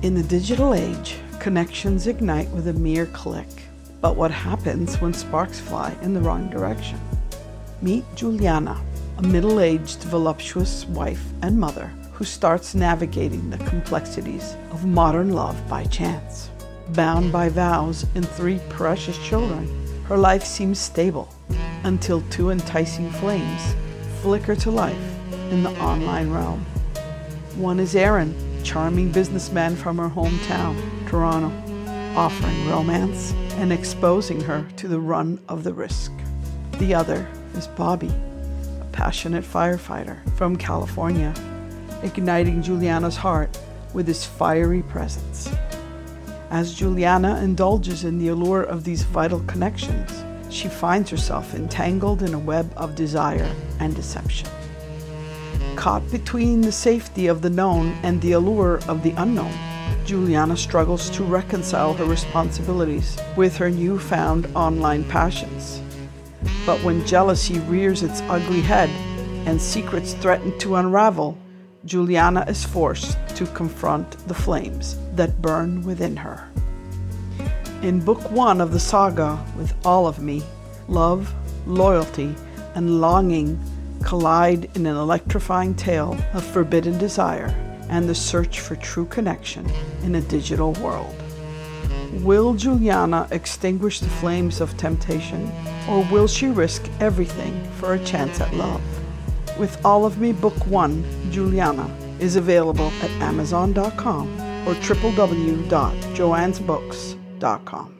In the digital age, connections ignite with a mere click. But what happens when sparks fly in the wrong direction? Meet Juliana, a middle-aged, voluptuous wife and mother who starts navigating the complexities of modern love by chance. Bound by vows and 3 precious children, her life seems stable until 2 enticing flames flicker to life in the online realm. One is Aaron, charming businessman from her hometown, Toronto, offering romance and exposing her to the run of the risk. The other is Bobby, a passionate firefighter from California, igniting Juliana's heart with his fiery presence. As Juliana indulges in the allure of these vital connections, she finds herself entangled in a web of desire and deception. Caught between the safety of the known and the allure of the unknown, Juliana struggles to reconcile her responsibilities with her newfound online passions. But when jealousy rears its ugly head and secrets threaten to unravel, Juliana is forced to confront the flames that burn within her. In Book 1 of the saga, With All of Me, love, loyalty, and longing collide in an electrifying tale of forbidden desire and the search for true connection in a digital world. Will Juliana extinguish the flames of temptation, or will she risk everything for a chance at love? With All of Me Book 1, Juliana, is available at Amazon.com or www.joannesbooks.com.